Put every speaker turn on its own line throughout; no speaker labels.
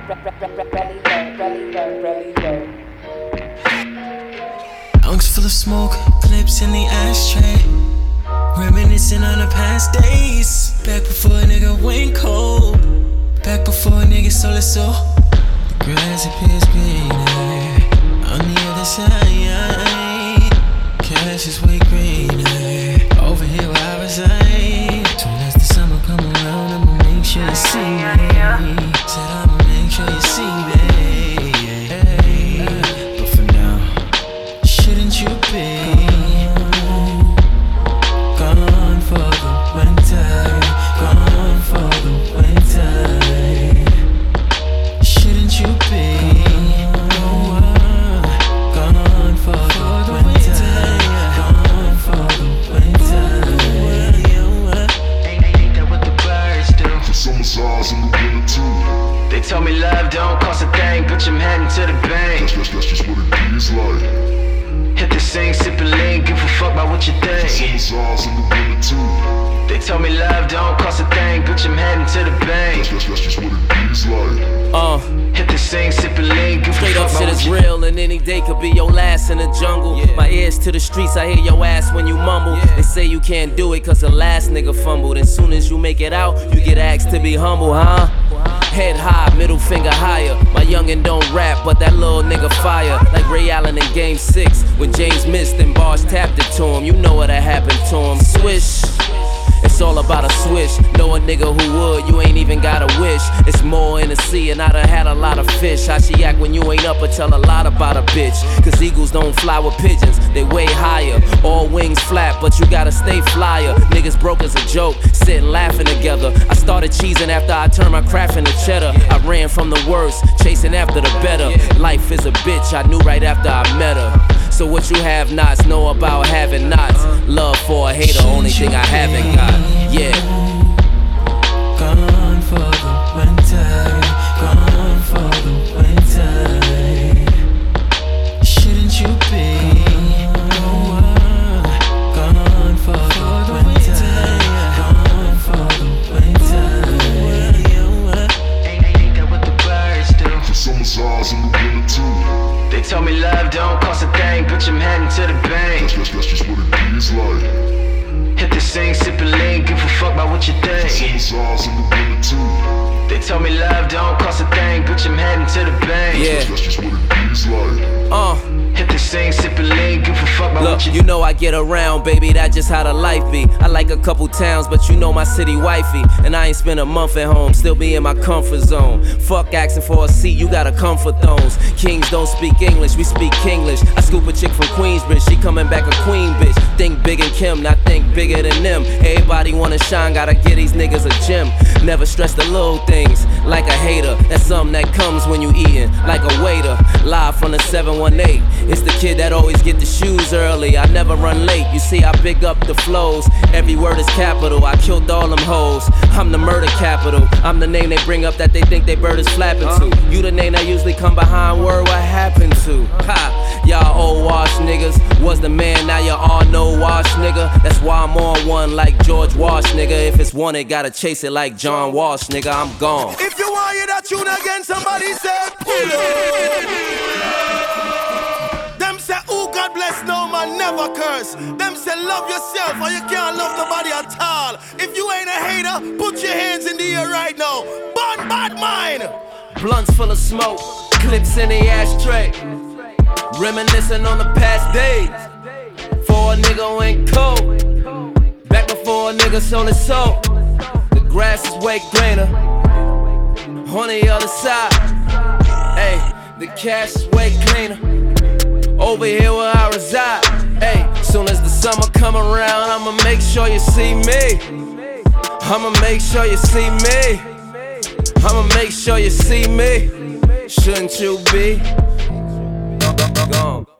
Lungs full of smoke, clips in the ashtray. Reminiscing on the past days. Back before a nigga went cold. Back before a nigga sold his soul. The grass appears greener on the other side. Cash is way greener over here where I reside. Soon as the summer come around, I'ma make sure you see me. Said I'ma make sure you see me. But for now, shouldn't you be gone for the winter? Gone for the winter. Shouldn't you be gone for the winter? Gone for the winter. Ain't that what the birds do?
The summer's eyes in the winter too.
They told me love don't cost a thing, bitch, I'm heading to the bank.
That's just what it is like.
Hit the sing, sippin' lean, give a fuck about what you
The
think.
summer's eyes in the winter too.
They told me love don't cost a thing, bitch, I'm heading to the bank.
That's just what it is like.
Hit the sing, sippin' lean, give a
Straight
fuck
up
about
shit
what
is
you
real, and any day could be your last in the jungle. My ears to the streets, I hear your ass when you mumble. They say you can't do it cause the last nigga fumbled. And soon as you make it out, you get asked to be humble, huh? Head high, middle finger higher. My youngin' don't rap, but that little nigga fire. Like Ray Allen in Game 6, when James missed and Bosh tapped it to him. You know what happened to him. Swish. It's all about a swish. Know a nigga who would, you ain't even gotta wish. It's more in the sea, and I done had a lot of fish. How she act when you ain't up or tell a lot about a bitch. Cause eagles don't fly with pigeons, they way higher. All wings flat, but you gotta stay flyer. Niggas broke as a joke, sitting laughing together. I started cheesing after I turned my craft into cheddar. I ran from the worst, chasing after the better. Life is a bitch, I knew right after I met her. So what you have nots, know about having nots. Love for a hater, only thing I haven't got. Yeah. Gone for the winter. Gone for the winter. Shouldn't you be gone for the winter? Gone for the winter. Ain't that what the birds do?
The summer's eyes in the winter too.
They told me love don't cost a thing, bitch, I'm heading to the bank.
That's just what it is like.
Hit the sing, sippin' lean, give a fuck about what you
The
think.
summer's eyes in the winter too.
They told me love don't cost a thing, bitch, I'm heading to the bank.
That's just what it is like.
Hit the sing, sippin' lean, give a fuck about
Look,
what you
you know I get around, baby, that's just how the life be. I like a couple towns, but you know my city wifey. And I ain't spent a month at home, still be in my comfort zone. Fuck asking for a seat, you gotta come for thrones. Kings don't speak English, we speak Kinglish. I scoop a chick from Queensbridge, she coming back a queen bitch. Think big and Kim, not think bigger than them. Everybody wanna shine, gotta get these niggas a gym. Never stress the little things, like a hater. That's something that comes when you eatin', like a waiter. Live from the 718, it's the kid that always get the shoes early. I never run late, you see I big up the flows. Every word is capital, I killed all them hoes. I'm the murder capital, I'm the name they bring up that they think they bird is flapping to. You the name that usually come behind word, what happened to? Ha, y'all old wash niggas, was the man, now you all know wash nigga. That's why I'm on one like George Wash nigga. If it's wanted, gotta chase it like John Walsh nigga, I'm gone.
If you want to hear that tune again, somebody say pull up. Them say, oh God bless, no man never curse. Them say love yourself or you can't love nobody at all. If you ain't a hater, put your hands in the air right now. Burn bad mind.
Blunts full of smoke, clips in the ashtray. Reminiscing on the past days. For a nigga who ain't cold. Back before a nigga sold his soul. The grass is way greener on the other side. Hey, the cash is way cleaner over here where I reside. Hey, soon as the summer come around, I'ma make sure you see me. I'ma make sure you see me. I'ma make sure you see me. Shouldn't you be gone?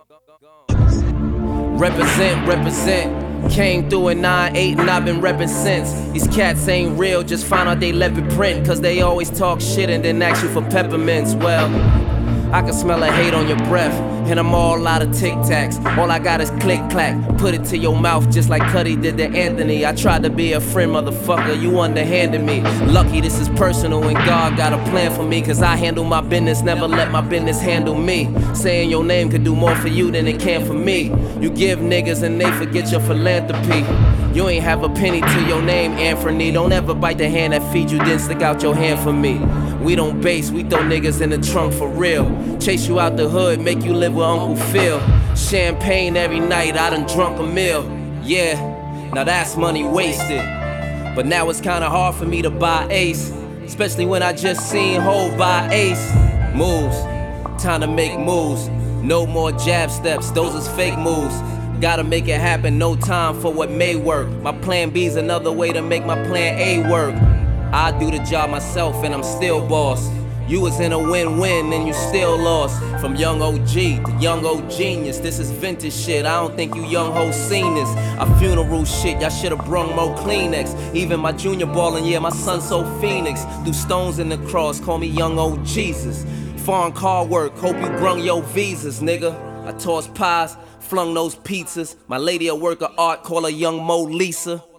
Represent, represent. Came through in 9-8 and I've been reppin' since. These cats ain't real, just found out they left it print. Cause they always talk shit and then ask you for peppermints. Well, I can smell a hate on your breath. And I'm all out of Tic Tacs. All I got is click clack. Put it to your mouth just like Cuddy did to Anthony. I tried to be a friend, motherfucker, you underhanded me. Lucky this is personal and God got a plan for me. Cause I handle my business, never let my business handle me. Saying your name could do more for you than it can for me. You give niggas and they forget your philanthropy. You ain't have a penny to your name, Anthony. Don't ever bite the hand that feeds you, then stick out your hand for me. We don't base, we throw niggas in the trunk for real. Chase you out the hood, make you live with Uncle Phil. Champagne every night, I done drunk a meal. Yeah, now that's money wasted. But now it's kinda hard for me to buy Ace, especially when I just seen Hov buy Ace. Moves, time to make moves. No more jab steps, those is fake moves. Gotta make it happen, no time for what may work. My plan B's another way to make my plan A work. I do the job myself and I'm still boss. You was in a win-win and you still lost. From young OG to young old genius, this is vintage shit. I don't think you young hoes seen this. A funeral shit, y'all should've brung more Kleenex. Even my junior ballin', yeah, my son so Phoenix. Do stones in the cross, call me young old Jesus. Foreign car work, hope you brung your visas, nigga. I tossed pies, flung those pizzas. My lady a work of art, call her young Mo Lisa.